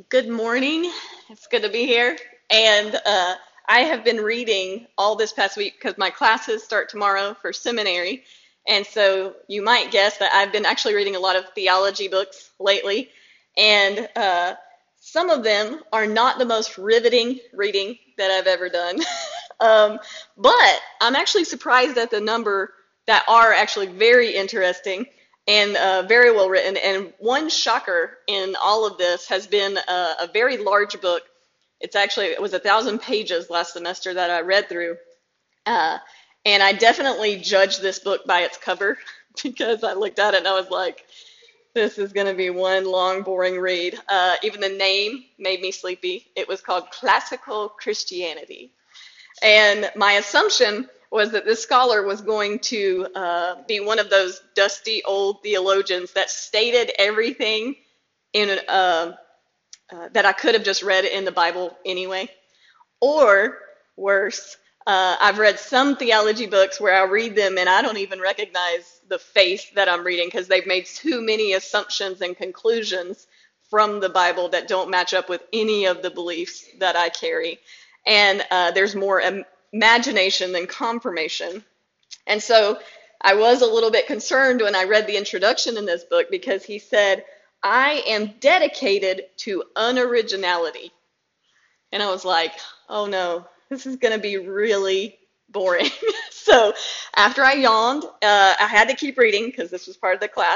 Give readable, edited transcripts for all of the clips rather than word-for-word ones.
Good morning. It's good to be here. And I have been reading all this past week because my classes start tomorrow for seminary. And so you might guess that I've been actually reading a lot of theology books lately. And some of them are not the most riveting reading that I've ever done. But I'm actually surprised at the number that are actually very interesting and very well written. And one shocker in all of this has been a very large book. It was 1,000 pages last semester that I read through. Uh, and I definitely judged this book by its cover because I looked at it and I was like, this is going to be one long, boring read. Even the name made me sleepy. It was called Classical Christianity. And my assumption was that this scholar was going to be one of those dusty old theologians that stated everything that I could have just read in the Bible anyway. Or worse, I've read some theology books where I read them and I don't even recognize the faith that I'm reading because they've made too many assumptions and conclusions from the Bible that don't match up with any of the beliefs that I carry. And there's more imagination than confirmation. And so I was a little bit concerned when I read the introduction in this book because he said, I am dedicated to unoriginality. And I was like, oh no, this is going to be really boring. So after I yawned, I had to keep reading because this was part of the class.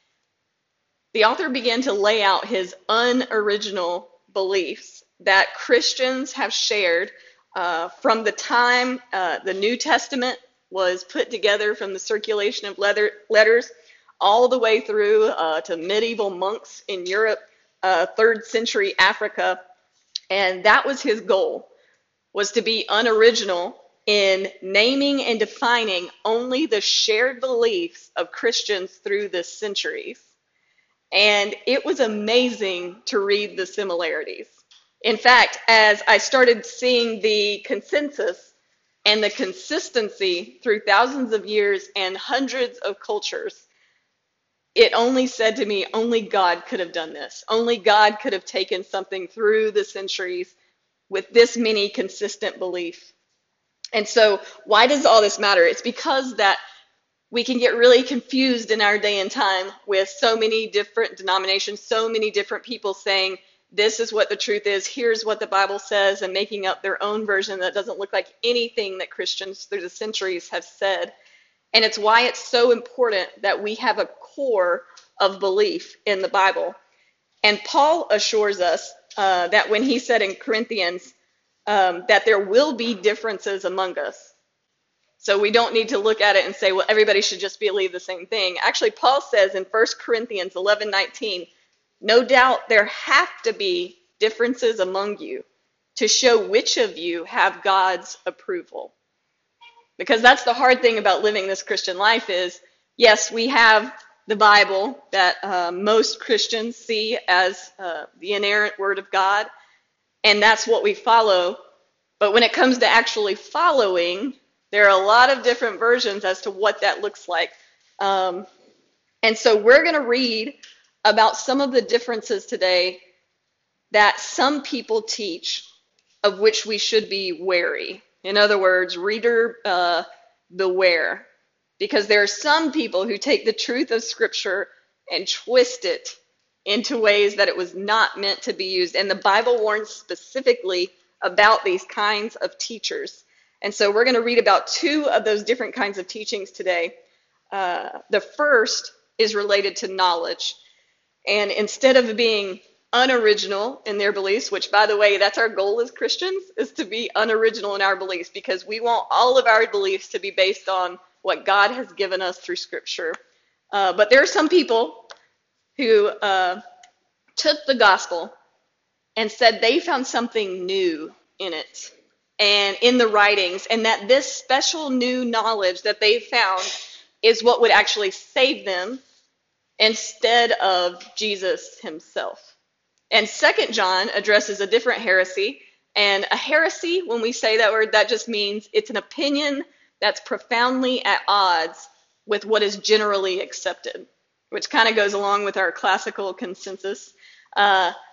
The author began to lay out his unoriginal beliefs that Christians have shared from the time the New Testament was put together, from the circulation of letters all the way through to medieval monks in Europe, 3rd century Africa. And that was his goal, was to be unoriginal in naming and defining only the shared beliefs of Christians through the centuries. And it was amazing to read the similarities. In fact, as I started seeing the consensus and the consistency through thousands of years and hundreds of cultures, it only said to me, only God could have done this. Only God could have taken something through the centuries with this many consistent beliefs. And so why does all this matter? It's because that we can get really confused in our day and time with so many different denominations, so many different people saying, this is what the truth is, here's what the Bible says, and making up their own version that doesn't look like anything that Christians through the centuries have said. And it's why it's so important that we have a core of belief in the Bible. And Paul assures us that when he said in Corinthians that there will be differences among us. So we don't need to look at it and say, well, everybody should just believe the same thing. Actually, Paul says in 1 Corinthians 11:19, no doubt there have to be differences among you to show which of you have God's approval. Because that's the hard thing about living this Christian life is, yes, we have the Bible that most Christians see as the inerrant Word of God, and that's what we follow. But when it comes to actually following, there are a lot of different versions as to what that looks like. And so we're going to read about some of the differences today that some people teach, of which we should be wary. In other words, reader beware. Because there are some people who take the truth of Scripture and twist it into ways that it was not meant to be used. And the Bible warns specifically about these kinds of teachers. And so we're going to read about two of those different kinds of teachings today. The first is related to knowledge. And instead of being unoriginal in their beliefs, which, by the way, that's our goal as Christians, is to be unoriginal in our beliefs, because we want all of our beliefs to be based on what God has given us through Scripture. But there are some people who took the gospel and said they found something new in it and in the writings, and that this special new knowledge that they found is what would actually save them instead of Jesus himself. And 2 John addresses a different heresy. And a heresy, when we say that word, that just means it's an opinion that's profoundly at odds with what is generally accepted, which kind of goes along with our classical consensus.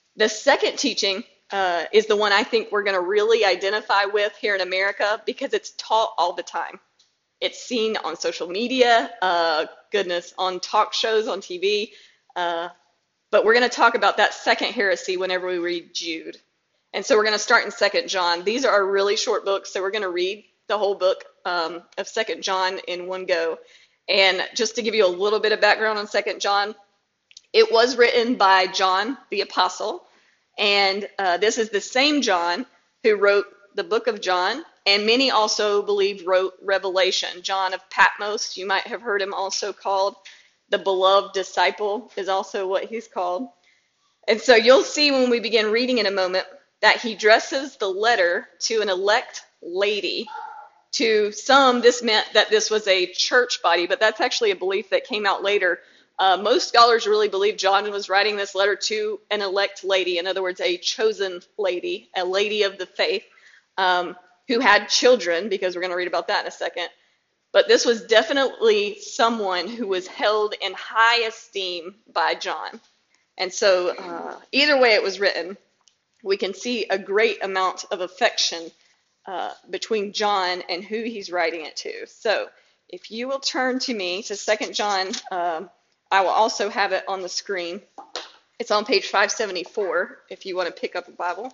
The second teaching is the one I think we're going to really identify with here in America because it's taught all the time. It's seen on social media, on talk shows on TV. But we're going to talk about that second heresy whenever we read Jude. And so we're going to start in 2 John. These are really short books, so we're going to read the whole book of 2 John in one go. And just to give you a little bit of background on 2 John, it was written by John the Apostle. And this is the same John who wrote the book of John, and many also believe wrote Revelation. John of Patmos, you might have heard him also called the beloved disciple, is also what he's called. And so you'll see when we begin reading in a moment that he addresses the letter to an elect lady. To some, this meant that this was a church body, but that's actually a belief that came out later. Most scholars really believe John was writing this letter to an elect lady, in other words, a chosen lady, a lady of the faith, who had children, because we're going to read about that in a second. But this was definitely someone who was held in high esteem by John. And so either way it was written, we can see a great amount of affection between John and who he's writing it to. So if you will turn to me to 2 John, I will also have it on the screen. It's on page 574 if you want to pick up a Bible.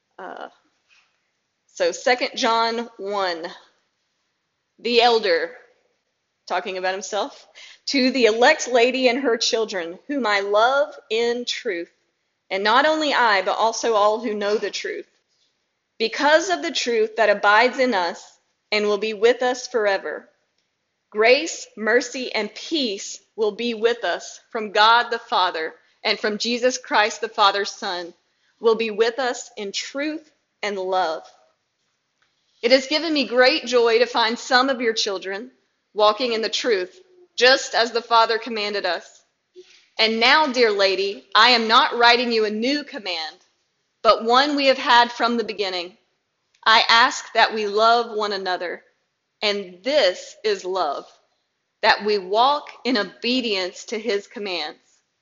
So 2 John 1, the elder, talking about himself, to the elect lady and her children, whom I love in truth, and not only I, but also all who know the truth, because of the truth that abides in us and will be with us forever. Grace, mercy, and peace will be with us from God the Father and from Jesus Christ the Father's Son, will be with us in truth and love. It has given me great joy to find some of your children walking in the truth, just as the Father commanded us. And now, dear lady, I am not writing you a new command, but one we have had from the beginning. I ask that we love one another, and this is love, that we walk in obedience to his commands.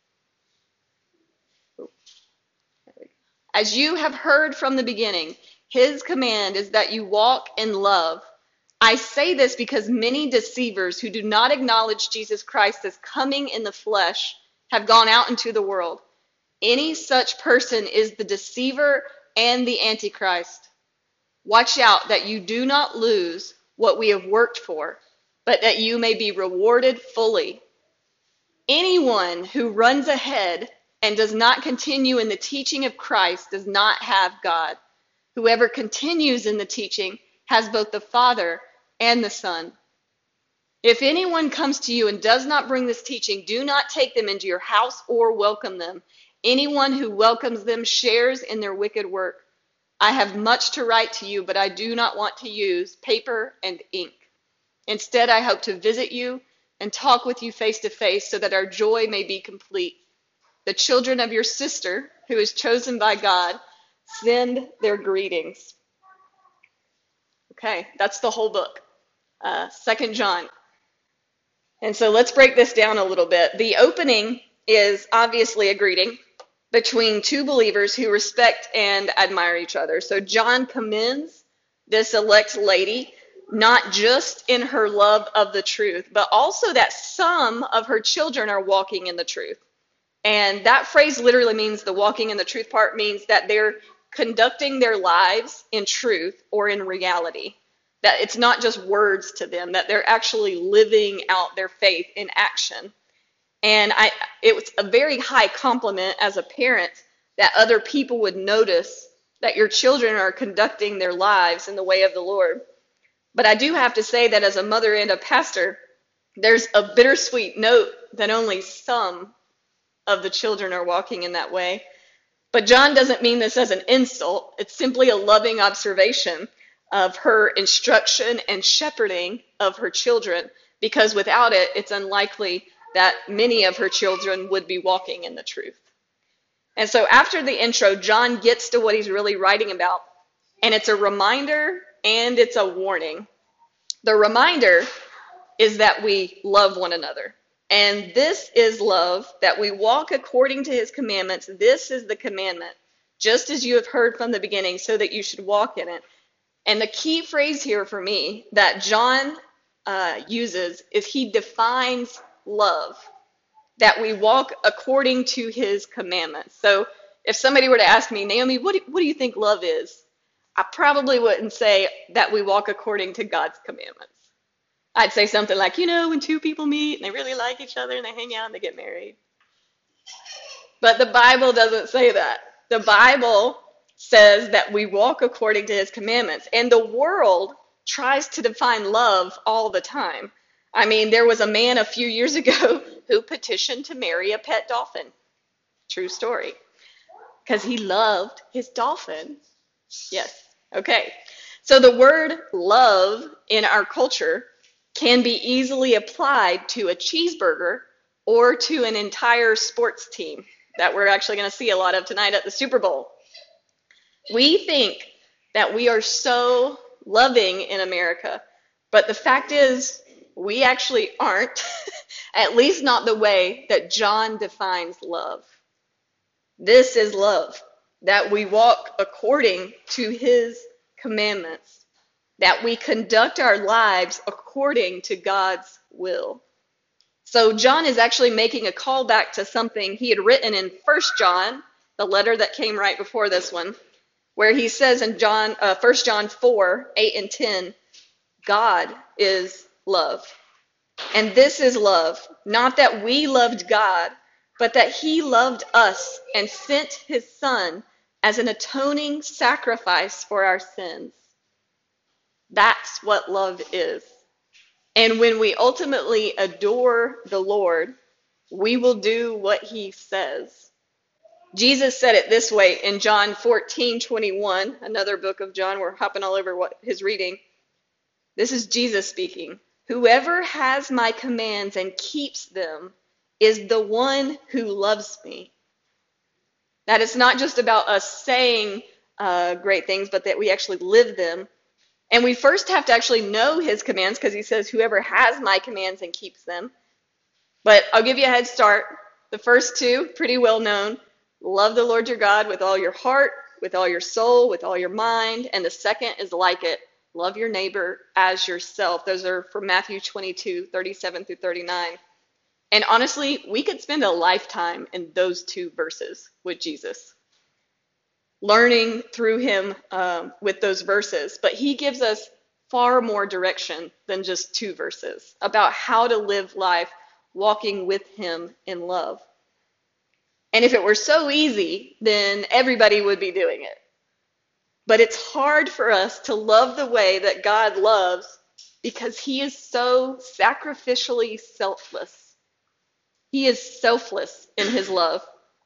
As you have heard from the beginning, his command is that you walk in love. I say this because many deceivers who do not acknowledge Jesus Christ as coming in the flesh have gone out into the world. Any such person is the deceiver and the Antichrist. Watch out that you do not lose what we have worked for, but that you may be rewarded fully. Anyone who runs ahead and does not continue in the teaching of Christ does not have God. Whoever continues in the teaching has both the Father and the Son. If anyone comes to you and does not bring this teaching, do not take them into your house or welcome them. Anyone who welcomes them shares in their wicked work. I have much to write to you, but I do not want to use paper and ink. Instead, I hope to visit you and talk with you face to face so that our joy may be complete. The children of your sister, who is chosen by God, send their greetings. Okay, that's the whole book, 2 John. And so let's break this down a little bit. The opening is obviously a greeting between two believers who respect and admire each other. So John commends this elect lady, not just in her love of the truth, but also that some of her children are walking in the truth. And that phrase literally means, the walking in the truth part means that they're conducting their lives in truth or in reality. That it's not just words to them, that they're actually living out their faith in action. And it was a very high compliment as a parent that other people would notice that your children are conducting their lives in the way of the Lord. But I do have to say that as a mother and a pastor, there's a bittersweet note that only some of the children are walking in that way. But John doesn't mean this as an insult. It's simply a loving observation of her instruction and shepherding of her children, because without it, it's unlikely that many of her children would be walking in the truth. And so after the intro, John gets to what he's really writing about, and it's a reminder and it's a warning. The reminder is that we love one another. And this is love, that we walk according to his commandments. This is the commandment, just as you have heard from the beginning, so that you should walk in it. And the key phrase here for me that John uses is he defines love, that we walk according to his commandments. So if somebody were to ask me, Naomi, what do you think love is? I probably wouldn't say that we walk according to God's commandments. I'd say something like, when two people meet and they really like each other and they hang out and they get married. But the Bible doesn't say that. The Bible says that we walk according to his commandments. And the world tries to define love all the time. I mean, there was a man a few years ago who petitioned to marry a pet dolphin. True story. Because he loved his dolphin. Yes. Okay. So the word love in our culture can be easily applied to a cheeseburger or to an entire sports team that we're actually going to see a lot of tonight at the Super Bowl. We think that we are so loving in America, but the fact is we actually aren't, at least not the way that John defines love. This is love, that we walk according to his commandments, that we conduct our lives according to God's will. So John is actually making a call back to something he had written in 1 John, the letter that came right before this one, where he says in 1 John 4, 8 and 10, God is love. And this is love, not that we loved God, but that he loved us and sent his Son as an atoning sacrifice for our sins. That's what love is. And when we ultimately adore the Lord, we will do what he says. Jesus said it this way in John 14:21, another book of John. We're hopping all over what his reading. This is Jesus speaking. Whoever has my commands and keeps them is the one who loves me. That it's not just about us saying great things, but that we actually live them. And we first have to actually know his commands, because he says, whoever has my commands and keeps them. But I'll give you a head start. The first two, pretty well known. Love the Lord your God with all your heart, with all your soul, with all your mind. And the second is like it. Love your neighbor as yourself. Those are from Matthew 22:37 through 39. And honestly, we could spend a lifetime in those two verses with Jesus, learning through him with those verses. But he gives us far more direction than just two verses about how to live life walking with him in love. And if it were so easy, then everybody would be doing it. But it's hard for us to love the way that God loves because he is so sacrificially selfless. He is selfless in his love.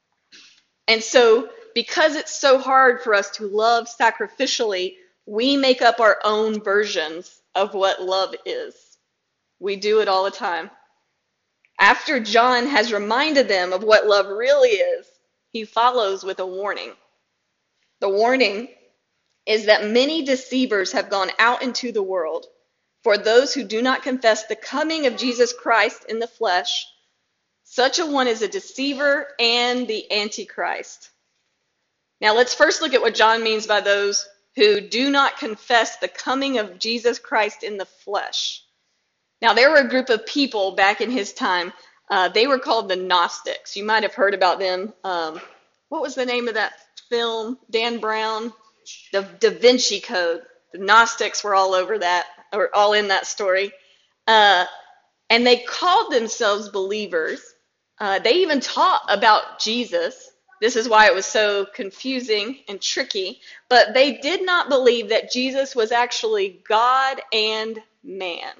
And so, because it's so hard for us to love sacrificially, we make up our own versions of what love is. We do it all the time. After John has reminded them of what love really is, he follows with a warning. The warning is that many deceivers have gone out into the world. For those who do not confess the coming of Jesus Christ in the flesh, such a one is a deceiver and the Antichrist. Now let's first look at what John means by those who do not confess the coming of Jesus Christ in the flesh. Now there were a group of people back in his time. They were called the Gnostics. You might have heard about them. What was the name of that film? Dan Brown, the Da Vinci Code. The Gnostics were all over that, or all in that story. And they called themselves believers. They even taught about Jesus. This is why it was so confusing and tricky. But they did not believe that Jesus was actually God and man.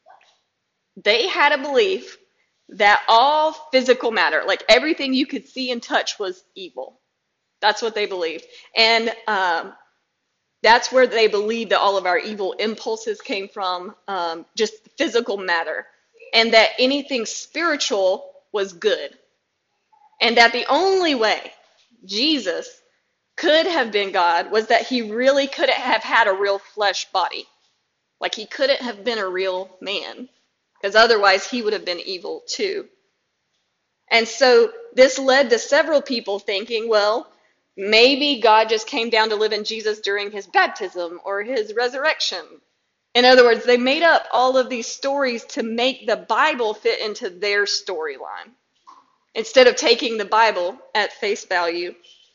They had a belief that all physical matter, like everything you could see and touch, was evil. That's what they believed. And that's where they believed that all of our evil impulses came from, just physical matter. And that anything spiritual was good. And that the only way Jesus could have been God was that he really couldn't have had a real flesh body. Like he couldn't have been a real man. because otherwise he would have been evil too. And so this led to several people thinking, well, maybe God just came down to live in Jesus during his baptism or his resurrection. In other words, they made up all of these stories to make the Bible fit into their storyline instead of taking the Bible at face value.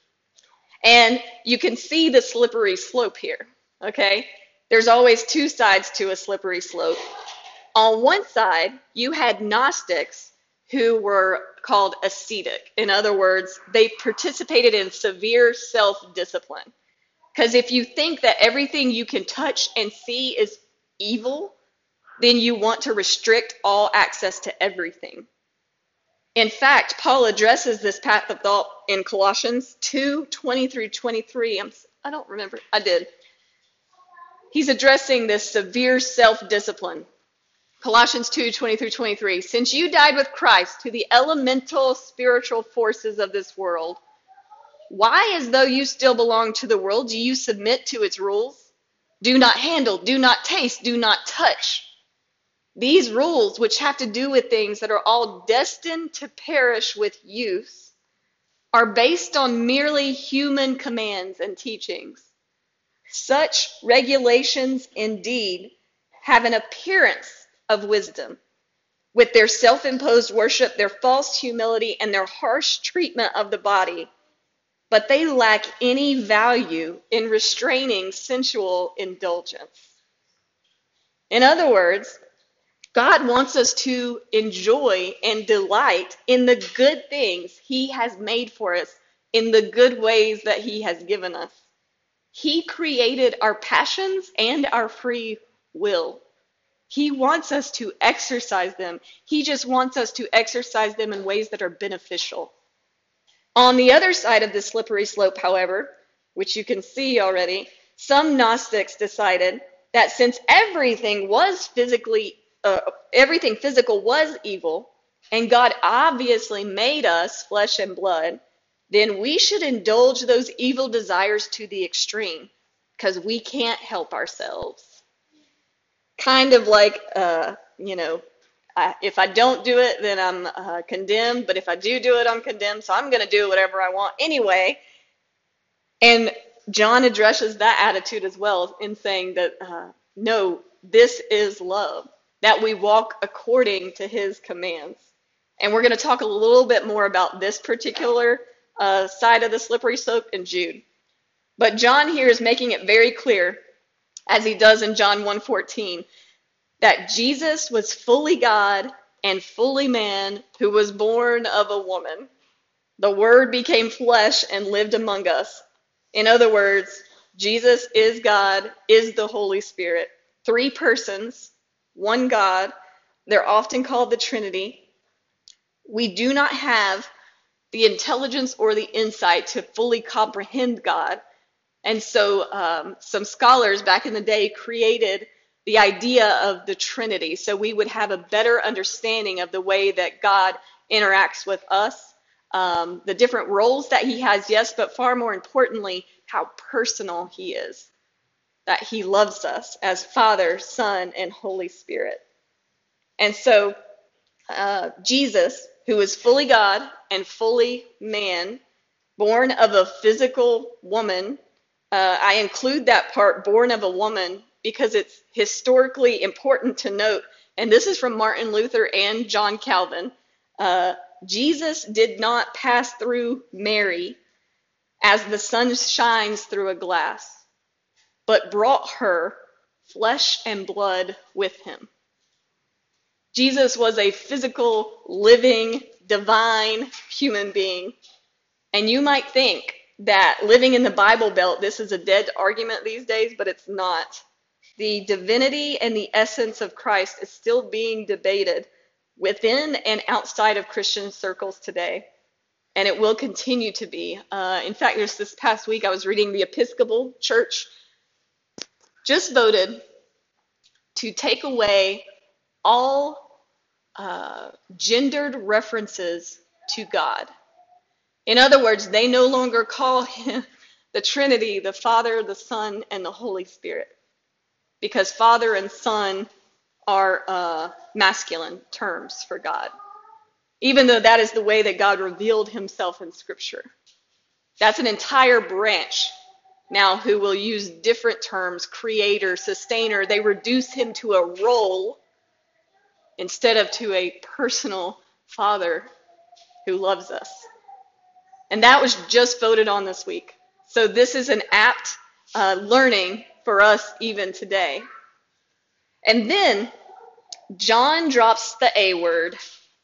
And you can see the slippery slope here, okay? There's always two sides to a slippery slope. On one side, you had Gnostics who were called ascetic. In other words, they participated in severe self-discipline. Because if you think that everything you can touch and see is evil, then you want to restrict all access to everything. In fact, Paul addresses this path of thought in Colossians 2:20 through 23. I don't remember. I did. He's addressing this severe self-discipline. Colossians 2:20 through 23. Since you died with Christ to the elemental spiritual forces of this world, why, as though you still belong to the world, do you submit to its rules? Do not handle, do not taste, do not touch. These rules, which have to do with things that are all destined to perish with use, are based on merely human commands and teachings. Such regulations indeed have an appearance of wisdom, with their self-imposed worship, their false humility, and their harsh treatment of the body, but they lack any value in restraining sensual indulgence. In other words, God wants us to enjoy and delight in the good things he has made for us, in the good ways that he has given us. He created our passions and our free will. He wants us to exercise them. He just wants us to exercise them in ways that are beneficial. On the other side of the slippery slope, however, which you can see already, some Gnostics decided that since everything physical was evil, and God obviously made us flesh and blood, then we should indulge those evil desires to the extreme, because we can't help ourselves. Kind of like, if I don't do it, then I'm condemned. But if I do it, I'm condemned. So I'm going to do whatever I want anyway. And John addresses that attitude as well in saying that, no, this is love, that we walk according to his commands. And we're going to talk a little bit more about this particular side of the slippery slope in Jude. But John here is making it very clear, as he does in John 1:14, that Jesus was fully God and fully man, who was born of a woman. The Word became flesh and lived among us. In other words, Jesus is God, is the Holy Spirit. Three persons, one God. They're often called the Trinity. We do not have the intelligence or the insight to fully comprehend God. And so some scholars back in the day created the idea of the Trinity, so we would have a better understanding of the way that God interacts with us, the different roles that he has, yes, but far more importantly, how personal he is, that he loves us as Father, Son, and Holy Spirit. And so Jesus, who is fully God and fully man, born of a physical woman, I include that part, born of a woman, because it's historically important to note, and this is from Martin Luther and John Calvin. Jesus did not pass through Mary as the sun shines through a glass, but brought her flesh and blood with him. Jesus was a physical, living, divine human being. And you might think that living in the Bible Belt, this is a dead argument these days, but it's not. The divinity and the essence of Christ is still being debated within and outside of Christian circles today. And it will continue to be. In fact, just this past week, I was reading the Episcopal Church just voted to take away all gendered references to God. In other words, they no longer call him the Trinity, the Father, the Son, and the Holy Spirit. Because Father and Son are masculine terms for God, even though that is the way that God revealed himself in Scripture. That's an entire branch now who will use different terms, creator, sustainer. They reduce him to a role instead of to a personal father who loves us. And that was just voted on this week. So this is an apt learning for us even today. And then John drops the A word,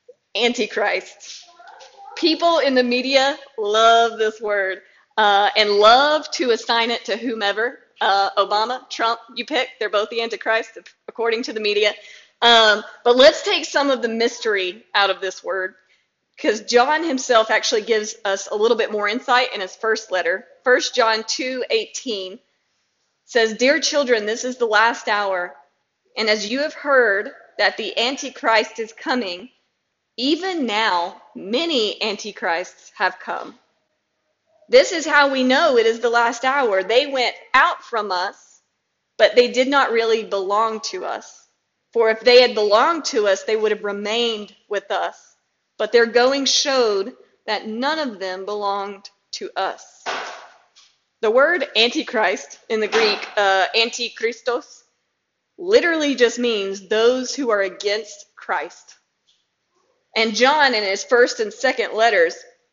Antichrist. People in the media love this word and love to assign it to whomever. Obama, Trump, you pick. They're both the Antichrist, according to the media. But let's take some of the mystery out of this word, because John himself actually gives us a little bit more insight in his first letter. 1 John 2:18 says, "Dear children, this is the last hour, and as you have heard that the Antichrist is coming, even now many Antichrists have come. This is how we know it is the last hour. They went out from us, but they did not really belong to us. For if they had belonged to us, they would have remained with us. But their going showed that none of them belonged to us." The word Antichrist in the Greek, Antichristos, literally just means those who are against Christ. And John, in his first and second letters,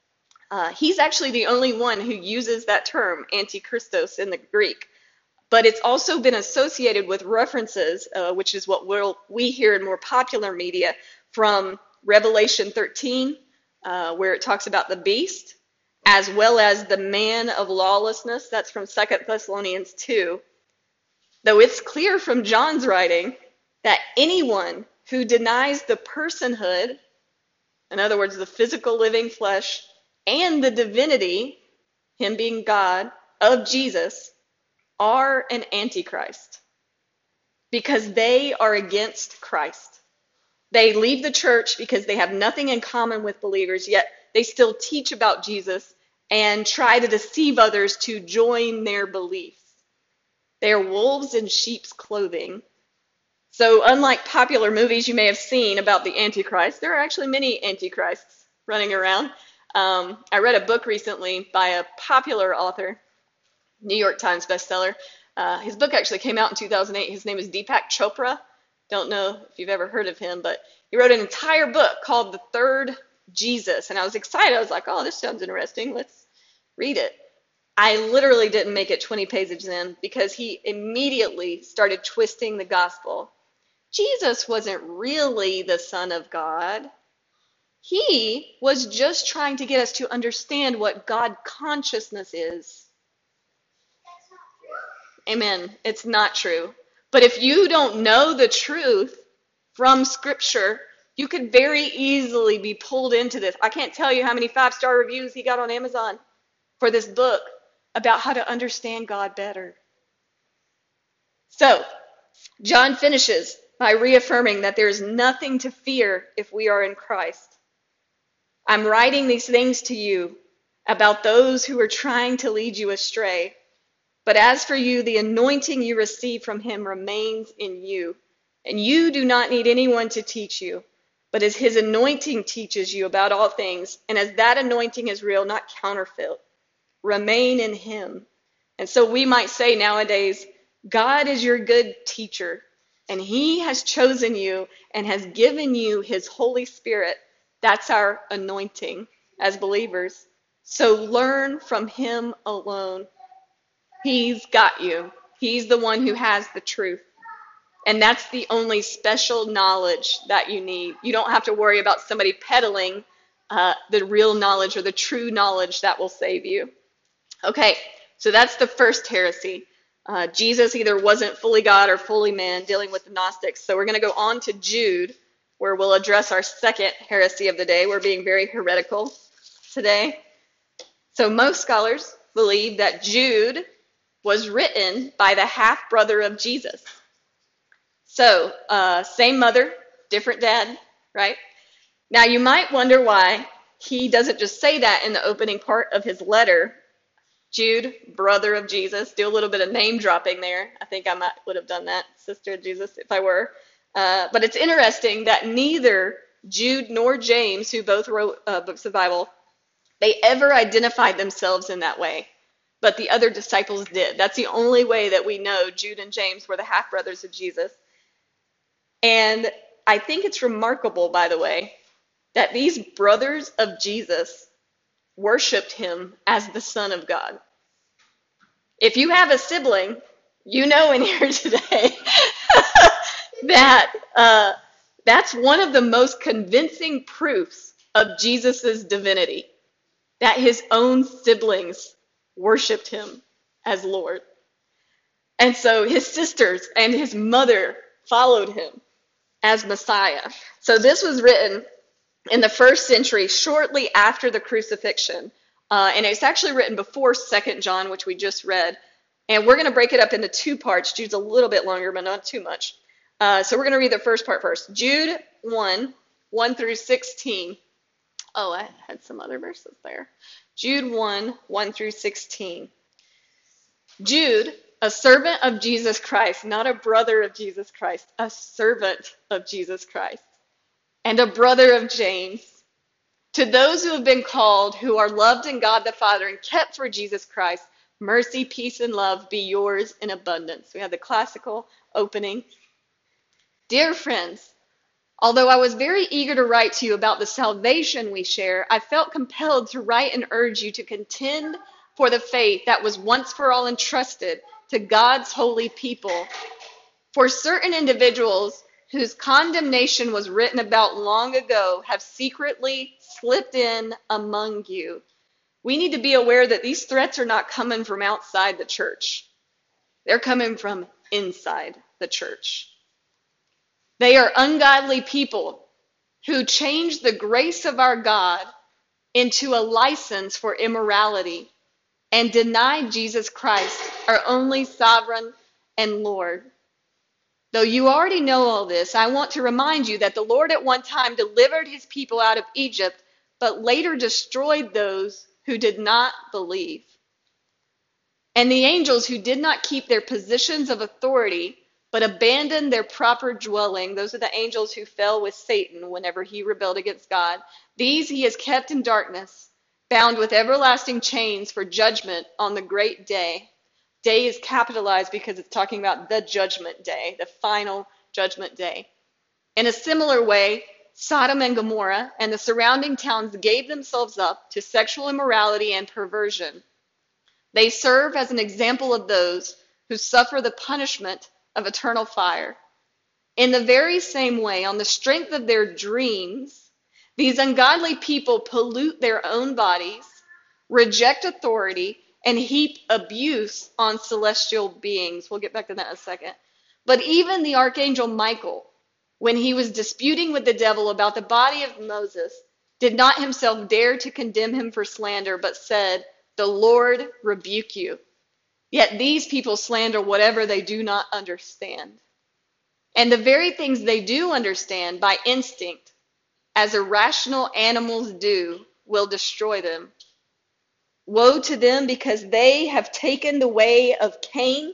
he's actually the only one who uses that term, Antichristos, in the Greek. But it's also been associated with references, which is what we hear in more popular media, from Revelation 13, where it talks about the beast, as well as the man of lawlessness. That's from 2 Thessalonians 2. Though it's clear from John's writing that anyone who denies the personhood, in other words, the physical living flesh, and the divinity, him being God, of Jesus, are an antichrist, because they are against Christ. They leave the church because they have nothing in common with believers, yet they still teach about Jesus and try to deceive others to join their beliefs. They are wolves in sheep's clothing. So unlike popular movies you may have seen about the Antichrist, there are actually many Antichrists running around. I read a book recently by a popular author, New York Times bestseller. His book actually came out in 2008. His name is Deepak Chopra. Don't know if you've ever heard of him, but he wrote an entire book called The Third Jesus. And I was excited. I was like, oh, this sounds interesting. Let's read it. I literally didn't make it 20 pages in because he immediately started twisting the gospel. Jesus wasn't really the Son of God. He was just trying to get us to understand what God consciousness is. Amen. It's not true. But if you don't know the truth from Scripture, you could very easily be pulled into this. I can't tell you how many 5-star reviews he got on Amazon for this book about how to understand God better. So, John finishes by reaffirming that there is nothing to fear if we are in Christ. I'm writing these things to you about those who are trying to lead you astray. But as for you, the anointing you receive from him remains in you, and you do not need anyone to teach you. But as his anointing teaches you about all things, and as that anointing is real, not counterfeit, remain in him. And so we might say nowadays, God is your good teacher, and he has chosen you and has given you his Holy Spirit. That's our anointing as believers. So learn from him alone. He's got you. He's the one who has the truth. And that's the only special knowledge that you need. You don't have to worry about somebody peddling the real knowledge or the true knowledge that will save you. Okay, so that's the first heresy. Jesus either wasn't fully God or fully man, dealing with the Gnostics. So we're going to go on to Jude, where we'll address our second heresy of the day. We're being very heretical today. So most scholars believe that Jude was written by the half-brother of Jesus. So, same mother, different dad, right? Now, you might wonder why he doesn't just say that in the opening part of his letter. Jude, brother of Jesus. Do a little bit of name dropping there. I think I would have done that, sister of Jesus, if I were. But it's interesting that neither Jude nor James, who both wrote books of the Bible, they ever identified themselves in that way. But the other disciples did. That's the only way that we know Jude and James were the half-brothers of Jesus. And I think it's remarkable, by the way, that these brothers of Jesus worshiped him as the Son of God. If you have a sibling, you know in here today that that's one of the most convincing proofs of Jesus's divinity, that his own siblings worshiped him as Lord. And so his sisters and his mother followed him as Messiah. So this was written in the first century, shortly after the crucifixion. And it's actually written before 2 John, which we just read. And we're going to break it up into two parts. Jude's a little bit longer, but not too much. So we're going to read the first part first. Jude 1 through 16. Oh, I had some other verses there. Jude 1 through 16. Jude, a servant of Jesus Christ, not a brother of Jesus Christ, a servant of Jesus Christ, and a brother of James, to those who have been called, who are loved in God the Father and kept for Jesus Christ, mercy, peace, and love be yours in abundance. We have the classical opening. Dear friends, although I was very eager to write to you about the salvation we share, I felt compelled to write and urge you to contend for the faith that was once for all entrusted to God's holy people. For certain individuals whose condemnation was written about long ago have secretly slipped in among you. We need to be aware that these threats are not coming from outside the church. They're coming from inside the church. They are ungodly people who change the grace of our God into a license for immorality and deny Jesus Christ, our only sovereign and Lord. Though you already know all this, I want to remind you that the Lord at one time delivered his people out of Egypt, but later destroyed those who did not believe. And the angels who did not keep their positions of authority, but abandoned their proper dwelling, those are the angels who fell with Satan whenever he rebelled against God, these he has kept in darkness, bound with everlasting chains for judgment on the great day. Day is capitalized because it's talking about the judgment day, the final judgment day. In a similar way, Sodom and Gomorrah and the surrounding towns gave themselves up to sexual immorality and perversion. They serve as an example of those who suffer the punishment of eternal fire. In the very same way, on the strength of their dreams, these ungodly people pollute their own bodies, reject authority, and heap abuse on celestial beings. We'll get back to that in a second. But even the archangel Michael, when he was disputing with the devil about the body of Moses, did not himself dare to condemn him for slander, but said, "The Lord rebuke you." Yet these people slander whatever they do not understand. And the very things they do understand by instinct, as irrational animals do, will destroy them. Woe to them, because they have taken the way of Cain.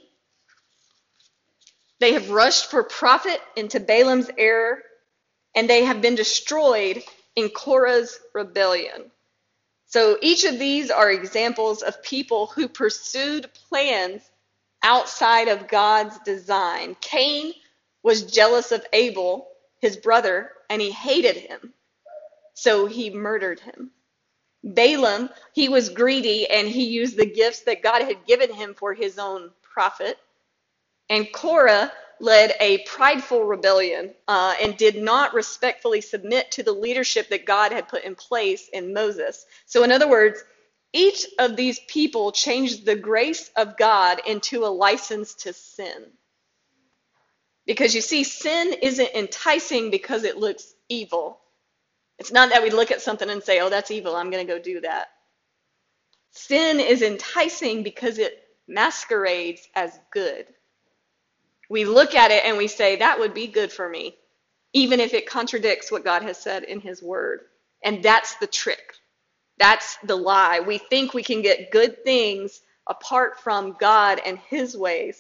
They have rushed for profit into Balaam's error, and they have been destroyed in Korah's rebellion. So each of these are examples of people who pursued plans outside of God's design. Cain was jealous of Abel, his brother, and he hated him, so he murdered him. Balaam, he was greedy, and he used the gifts that God had given him for his own profit. And Korah led a prideful rebellion and did not respectfully submit to the leadership that God had put in place in Moses. So in other words, each of these people changed the grace of God into a license to sin. Because you see, sin isn't enticing because it looks evil. It's not that we look at something and say, "Oh, that's evil, I'm going to go do that." Sin is enticing because it masquerades as good. We look at it and we say, that would be good for me, even if it contradicts what God has said in his word. And that's the trick. That's the lie. We think we can get good things apart from God and his ways.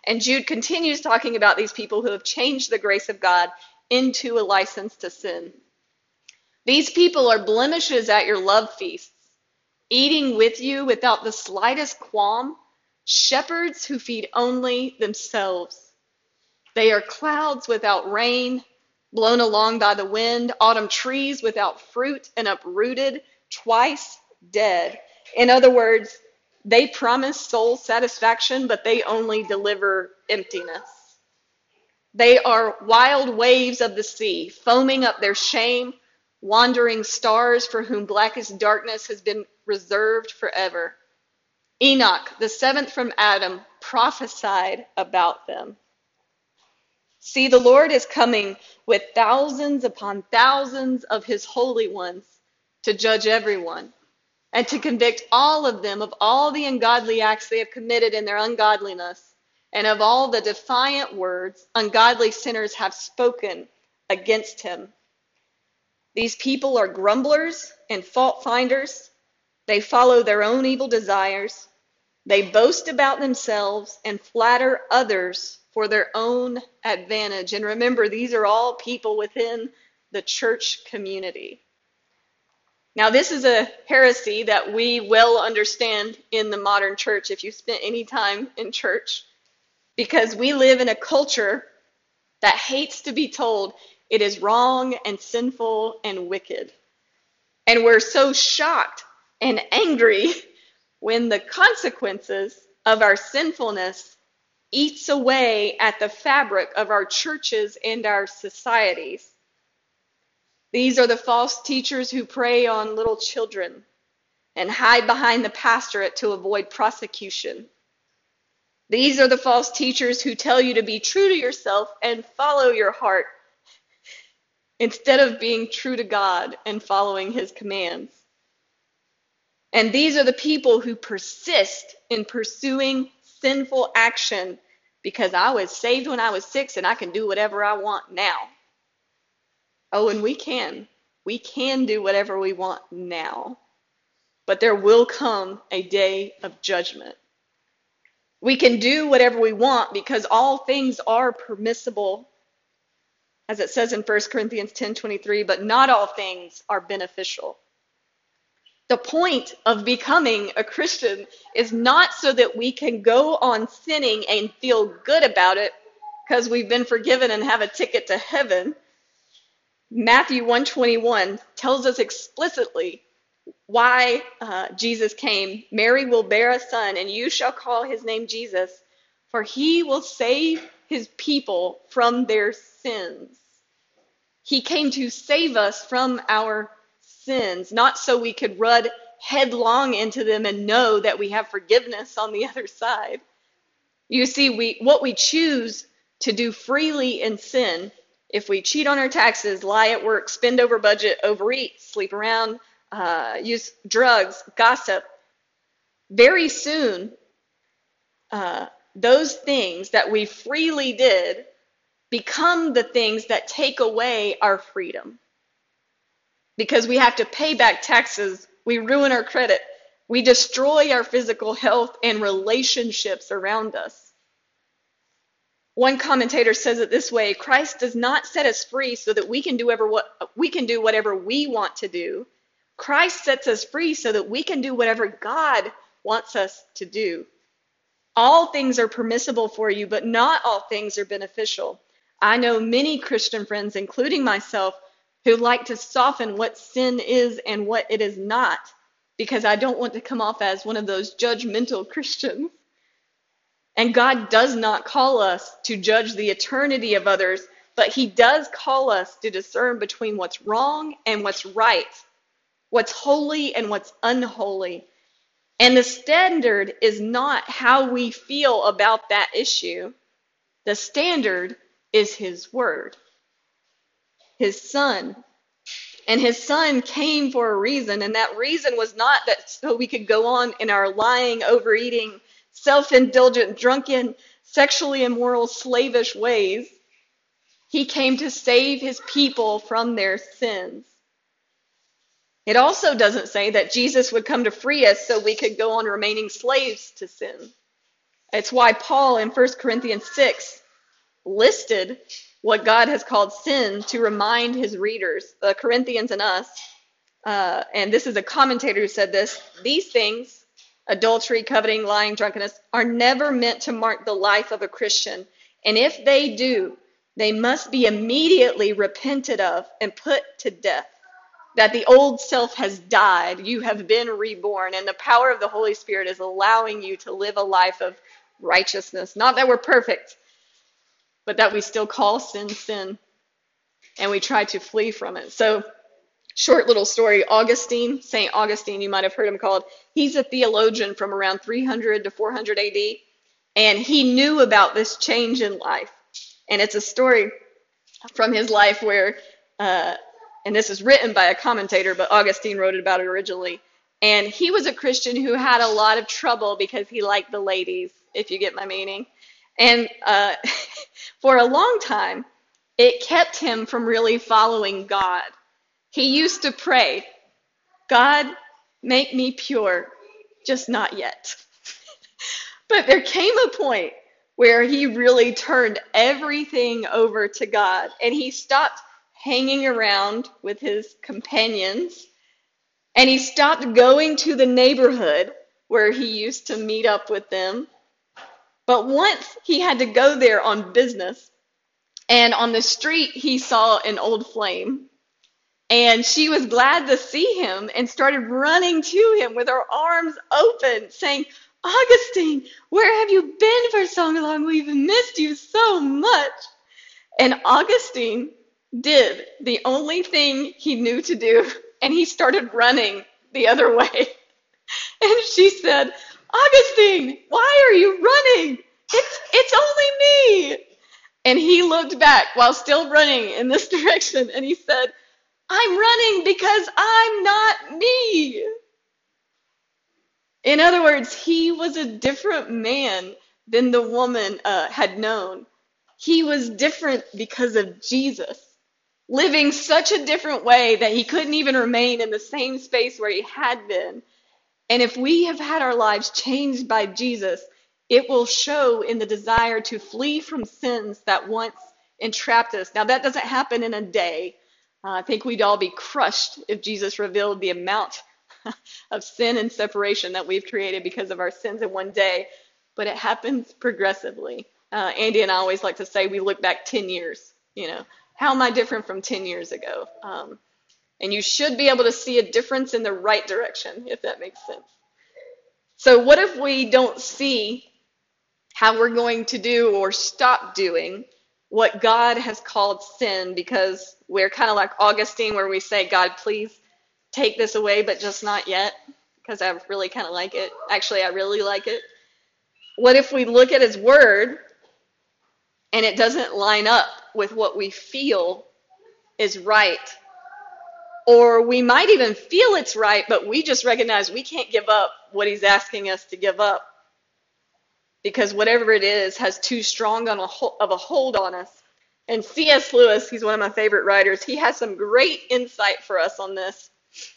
And Jude continues talking about these people who have changed the grace of God into a license to sin. These people are blemishes at your love feasts, eating with you without the slightest qualm, shepherds who feed only themselves. They are clouds without rain, blown along by the wind, autumn trees without fruit and uprooted, twice dead. In other words, they promise soul satisfaction, but they only deliver emptiness. They are wild waves of the sea, foaming up their shame, wandering stars for whom blackest darkness has been reserved forever. Enoch, the seventh from Adam, prophesied about them. See, the Lord is coming with thousands upon thousands of his holy ones to judge everyone and to convict all of them of all the ungodly acts they have committed in their ungodliness and of all the defiant words ungodly sinners have spoken against him. These people are grumblers and fault finders. They follow their own evil desires. They boast about themselves and flatter others for their own advantage. And remember, these are all people within the church community. Now, this is a heresy that we well understand in the modern church if you spent any time in church, because we live in a culture that hates to be told it is wrong and sinful and wicked. And we're so shocked and angry when the consequences of our sinfulness eats away at the fabric of our churches and our societies. These are the false teachers who prey on little children and hide behind the pastorate to avoid prosecution. These are the false teachers who tell you to be true to yourself and follow your heart instead of being true to God and following his commands. And these are the people who persist in pursuing sinful action because I was saved when I was 6 and I can do whatever I want now. Oh, and we can. We can do whatever we want now. But there will come a day of judgment. We can do whatever we want because all things are permissible, as it says in 1 Corinthians 10:23, but not all things are beneficial. The point of becoming a Christian is not so that we can go on sinning and feel good about it because we've been forgiven and have a ticket to heaven. Matthew 1:21 tells us explicitly why Jesus came. Mary will bear a son, and you shall call his name Jesus, for he will save his people from their sins. He came to save us from our sins, not so we could run headlong into them and know that we have forgiveness on the other side. You see, what we choose to do freely in sin, if we cheat on our taxes, lie at work, spend over budget, overeat, sleep around, use drugs, gossip, very soon those things that we freely did become the things that take away our freedom. Because we have to pay back taxes, we ruin our credit, we destroy our physical health and relationships around us. One commentator says it this way: Christ does not set us free so that we can do whatever we want to do. Christ sets us free so that we can do whatever God wants us to do. All things are permissible for you, but not all things are beneficial. I know many Christian friends, including myself, who like to soften what sin is and what it is not, because I don't want to come off as one of those judgmental Christians. And God does not call us to judge the eternity of others, but he does call us to discern between what's wrong and what's right, what's holy and what's unholy. And the standard is not how we feel about that issue. The standard is his word, his son. And his son came for a reason, and that reason was not that so we could go on in our lying, overeating, self-indulgent, drunken, sexually immoral, slavish ways. He came to save his people from their sins. It also doesn't say that Jesus would come to free us so we could go on remaining slaves to sin. It's why Paul in 1 Corinthians 6 listed what God has called sin to remind his readers, the Corinthians and us. And this is a commentator who said this: these things, adultery, coveting, lying, drunkenness, are never meant to mark the life of a Christian. And if they do, they must be immediately repented of and put to death. That the old self has died, you have been reborn, and the power of the Holy Spirit is allowing you to live a life of righteousness. Not that we're perfect, but that we still call sin, sin, and we try to flee from it. So, short little story, Augustine, St. Augustine, you might have heard him called, he's a theologian from around 300 to 400 AD, and he knew about this change in life. And it's a story from his life where, and this is written by a commentator, but Augustine wrote about it originally. And he was a Christian who had a lot of trouble because he liked the ladies, if you get my meaning. And for a long time, it kept him from really following God. He used to pray, God, make me pure, just not yet. But there came a point where he really turned everything over to God, and he stopped hanging around with his companions, and he stopped going to the neighborhood where he used to meet up with them. But once he had to go there on business, and on the street he saw an old flame, and she was glad to see him and started running to him with her arms open, saying, Augustine, where have you been for so long? We've missed you so much. And Augustine did the only thing he knew to do, and he started running the other way. And she said, Augustine, why are you running? It's only me. And he looked back while still running in this direction, and he said, I'm running because I'm not me. In other words, he was a different man than the woman had known. He was different because of Jesus, living such a different way that he couldn't even remain in the same space where he had been. And if we have had our lives changed by Jesus, it will show in the desire to flee from sins that once entrapped us. Now, that doesn't happen in a day. I think we'd all be crushed if Jesus revealed the amount of sin and separation that we've created because of our sins in one day. But it happens progressively. Andy and I always like to say we look back 10 years. How am I different from 10 years ago? And you should be able to see a difference in the right direction, if that makes sense. So what if we don't see how we're going to do or stop doing what God has called sin, because we're kind of like Augustine, where we say, God, please take this away, but just not yet, because I really kind of like it. Actually, I really like it. What if we look at his word and it doesn't line up with what we feel is right? Or we might even feel it's right, but we just recognize we can't give up what he's asking us to give up, because whatever it is has too strong of a hold on us. And C.S. Lewis, he's one of my favorite writers, he has some great insight for us on this.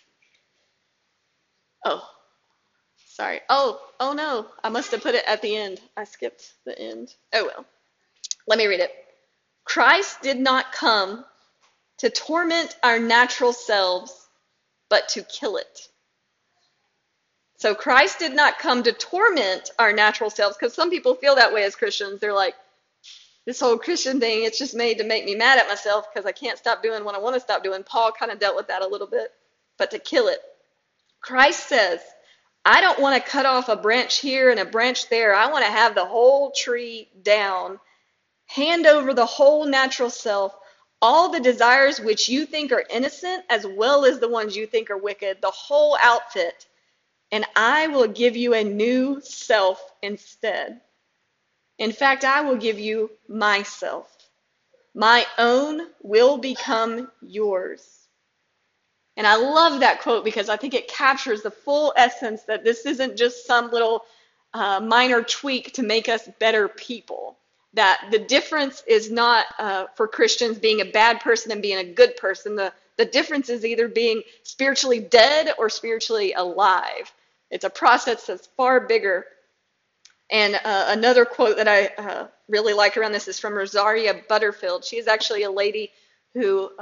Oh, sorry. Oh no, I must have put it at the end. I skipped the end. Oh well. Let me read it. Christ did not come to torment our natural selves, but to kill it. So Christ did not come to torment our natural selves, because some people feel that way as Christians. They're like, this whole Christian thing, it's just made to make me mad at myself because I can't stop doing what I want to stop doing. Paul kind of dealt with that a little bit, but to kill it. Christ says, I don't want to cut off a branch here and a branch there. I want to have the whole tree down, hand over the whole natural self, all the desires which you think are innocent as well as the ones you think are wicked, the whole outfit. And I will give you a new self instead. In fact, I will give you myself. My own will become yours. And I love that quote because I think it captures the full essence that this isn't just some little minor tweak to make us better people. That the difference is not for Christians being a bad person and being a good person. The difference is either being spiritually dead or spiritually alive. It's a process that's far bigger. And another quote that I really like around this is from Rosaria Butterfield. She is actually a lady who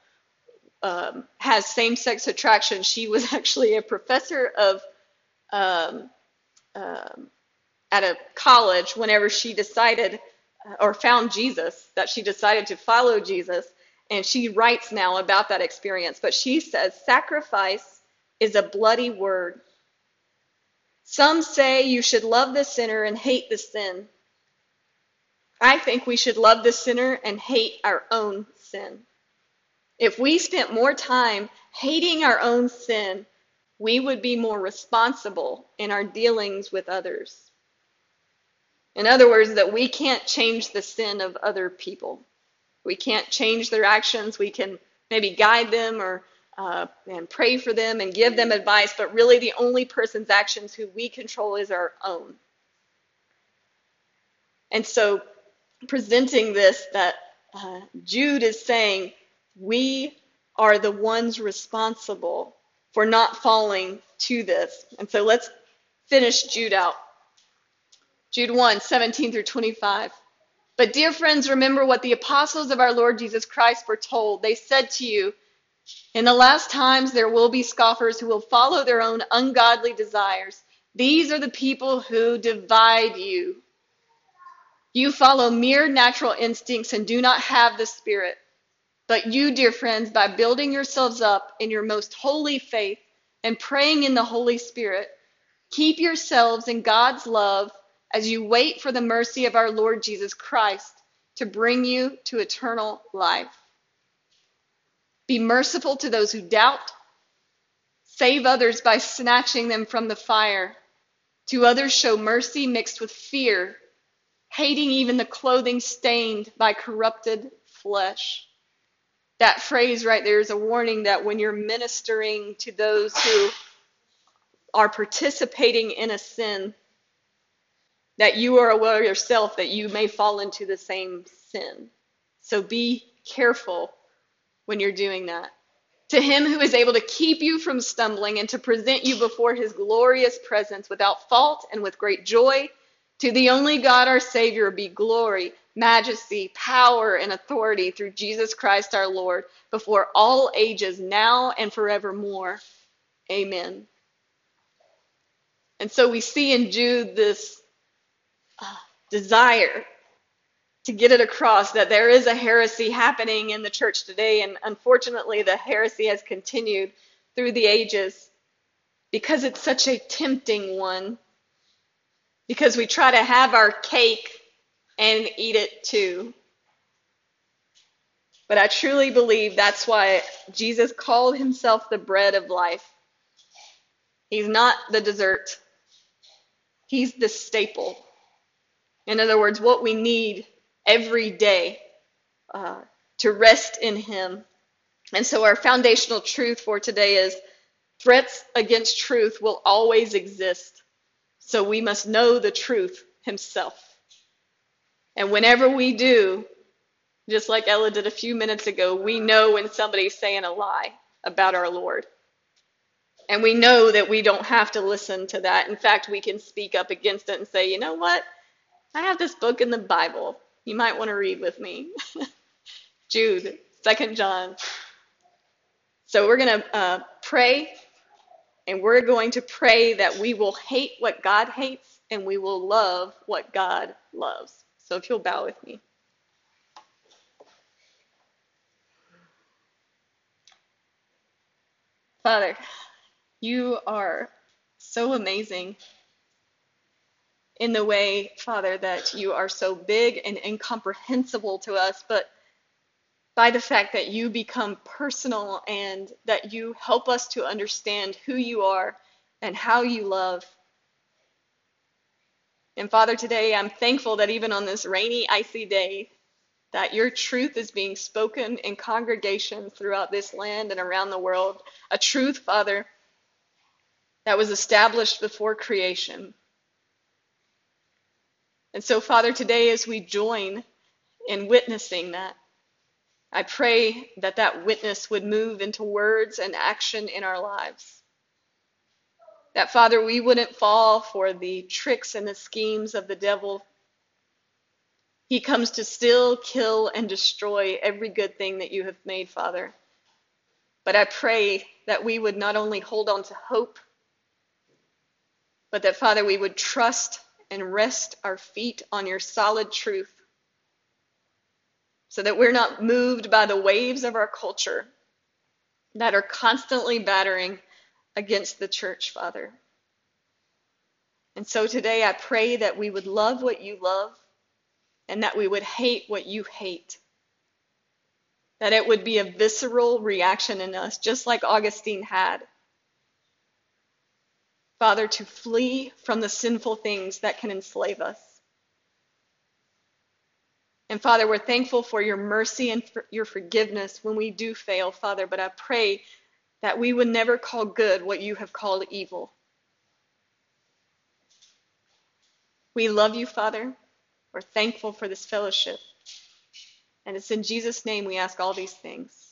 has same-sex attraction. She was actually a professor of um, at a college whenever she decided or found Jesus, that she decided to follow Jesus. And she writes now about that experience. But she says, sacrifice is a bloody word. Some say you should love the sinner and hate the sin. I think we should love the sinner and hate our own sin. If we spent more time hating our own sin, we would be more responsible in our dealings with others. In other words, that we can't change the sin of other people. We can't change their actions. We can maybe guide them or and pray for them and give them advice, but really the only person's actions who we control is our own. And so presenting this, that Jude is saying we are the ones responsible for not falling to this. And so let's finish Jude out. Jude 1:17 through 25. But dear friends, remember what the apostles of our Lord Jesus Christ foretold. They said to you, in the last times there will be scoffers who will follow their own ungodly desires. These are the people who divide you. You follow mere natural instincts and do not have the Spirit. But you, dear friends, by building yourselves up in your most holy faith and praying in the Holy Spirit, keep yourselves in God's love as you wait for the mercy of our Lord Jesus Christ to bring you to eternal life. Be merciful to those who doubt. Save others by snatching them from the fire. To others show mercy mixed with fear, hating even the clothing stained by corrupted flesh. That phrase right there is a warning that when you're ministering to those who are participating in a sin, that you are aware yourself that you may fall into the same sin. So be careful when you're doing that. To him who is able to keep you from stumbling and to present you before his glorious presence without fault and with great joy, to the only God our Savior be glory, majesty, power, and authority through Jesus Christ our Lord, before all ages, now and forevermore. Amen. And so we see in Jude this desire to get it across that there is a heresy happening in the church today, and unfortunately the heresy has continued through the ages because it's such a tempting one, because we try to have our cake and eat it too. But I truly believe that's why Jesus called himself the bread of life. He's not the dessert. He's the staple. In other words, what we need every day to rest in him. And so our foundational truth for today is threats against truth will always exist. So we must know the truth himself. And whenever we do, just like Ella did a few minutes ago, we know when somebody's saying a lie about our Lord. And we know that we don't have to listen to that. In fact, we can speak up against it and say, you know what? I have this book in the Bible. You might want to read with me. Jude, 2 John. So we're going to pray, and we're going to pray that we will hate what God hates and we will love what God loves. So if you'll bow with me. Father, you are so amazing in the way, Father, that you are so big and incomprehensible to us, but by the fact that you become personal and that you help us to understand who you are and how you love. And Father, today I'm thankful that even on this rainy, icy day, that your truth is being spoken in congregations throughout this land and around the world. A truth, Father, that was established before creation. And so, Father, today as we join in witnessing that, I pray that witness would move into words and action in our lives. That, Father, we wouldn't fall for the tricks and the schemes of the devil. He comes to steal, kill, and destroy every good thing that you have made, Father. But I pray that we would not only hold on to hope, but that, Father, we would trust and rest our feet on your solid truth, so that we're not moved by the waves of our culture that are constantly battering against the church, Father. And so today I pray that we would love what you love and that we would hate what you hate. That it would be a visceral reaction in us, just like Augustine had. Father, to flee from the sinful things that can enslave us. And Father, we're thankful for your mercy and for your forgiveness when we do fail, Father, but I pray that we would never call good what you have called evil. We love you, Father. We're thankful for this fellowship. And it's in Jesus' name we ask all these things.